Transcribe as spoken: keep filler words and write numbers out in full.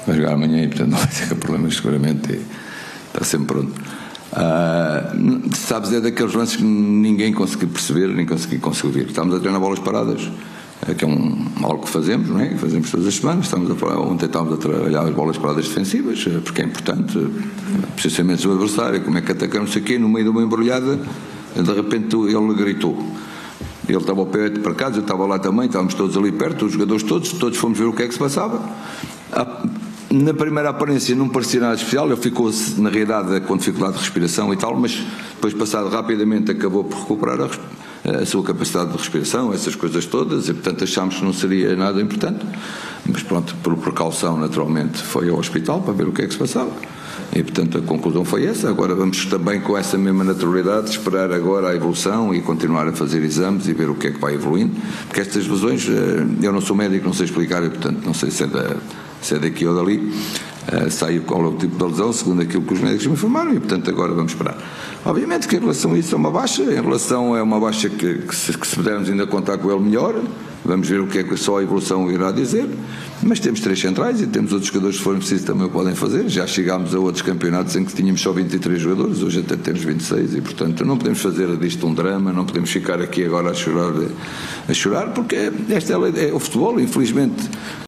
vai jogar amanhã e portanto não vai ter problemas seguramente, e está sempre pronto. Uh, sabes, é daqueles lances que ninguém conseguiu perceber, nem conseguiu, conseguiu ver. Estamos a treinar bolas paradas, que é um, algo que fazemos, não é? Que fazemos todas as semanas. Estamos a falar, ontem estávamos a trabalhar as bolas paradas defensivas, porque é importante, precisamente do adversário, como é que atacamos, não sei o quê, no meio de uma embrulhada, de repente ele gritou. Ele estava ao pé para casa, eu estava lá também, estávamos todos ali perto, os jogadores todos, todos fomos ver o que é que se passava. Na primeira aparência não parecia nada especial, ele ficou na realidade com dificuldade de respiração e tal, mas depois passado rapidamente acabou por recuperar a, a sua capacidade de respiração, essas coisas todas, e portanto achámos que não seria nada importante, mas pronto, por precaução naturalmente foi ao hospital para ver o que é que se passava. E portanto a conclusão foi essa. Agora vamos também com essa mesma naturalidade esperar agora a evolução e continuar a fazer exames e ver o que é que vai evoluindo, porque estas lesões, eu não sou médico, não sei explicar, e portanto não sei se é, da, se é daqui ou dali, uh, sai qual é o tipo de lesão segundo aquilo que os médicos me informaram, e portanto agora vamos esperar. Obviamente que em relação a isso é uma baixa, em relação a uma baixa que, que, se, que se pudermos ainda contar com ele melhor, vamos ver o que é que só a evolução irá dizer, mas temos três centrais e temos outros jogadores que se forem precisos também o podem fazer. Já chegámos a outros campeonatos em que tínhamos só vinte e três jogadores, hoje até temos vinte e seis, e portanto não podemos fazer disto um drama, não podemos ficar aqui agora a chorar, a chorar porque esta é, é o futebol, infelizmente.